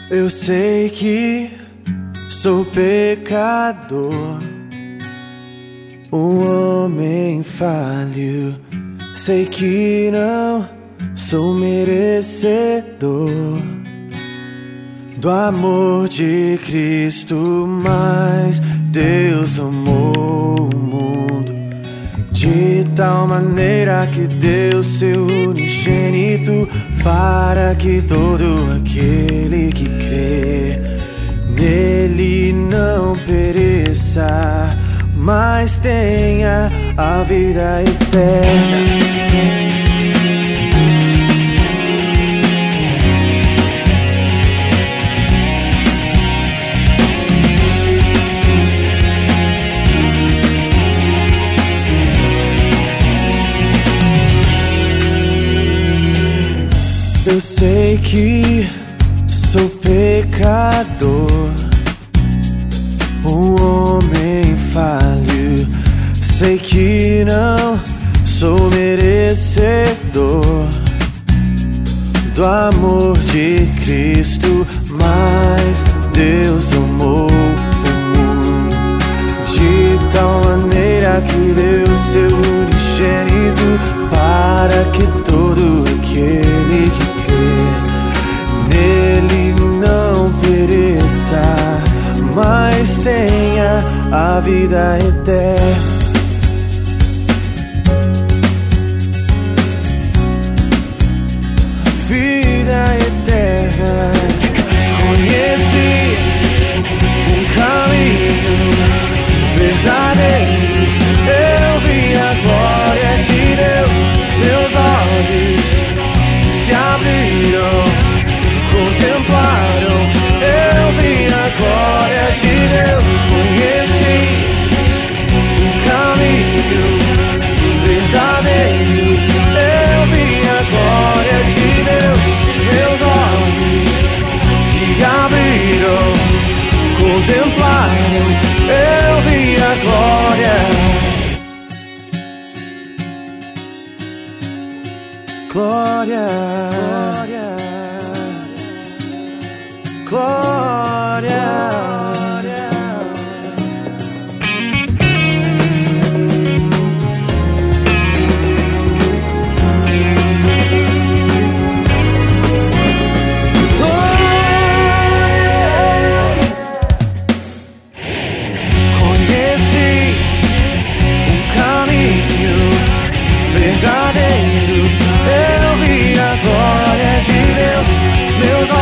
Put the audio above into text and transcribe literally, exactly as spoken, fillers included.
Eu sei que sou pecador, um homem falho. Sei que não sou merecedor do amor de Cristo, mas Deus amou o mundo de tal maneira que deu seu unigênito, para que todo aquele que crê nele não pereça, mas tenha a vida eterna. Eu sei que sou pecador, um homem falho. Sei que não sou merecedor do amor de Cristo, mas Deus amou o mundo de tal maneira que deu seu unigênito, para que todo aquele que nele não pereça, mas tenha a vida eterna. Vida eterna. Conheci um caminho verdadeiro. Eu vi a glória de Deus. Meus olhos se abriram, contemplaram. Eu vi a glória de Deus. Conheci um caminho verdadeiro. Eu vi a glória de Deus. Meus olhos se abriram, contemplaram. Eu vi a glória. Glória, glória, glória. Conheci um caminho verdadeiro. Eu vi a glória de Deus. Meus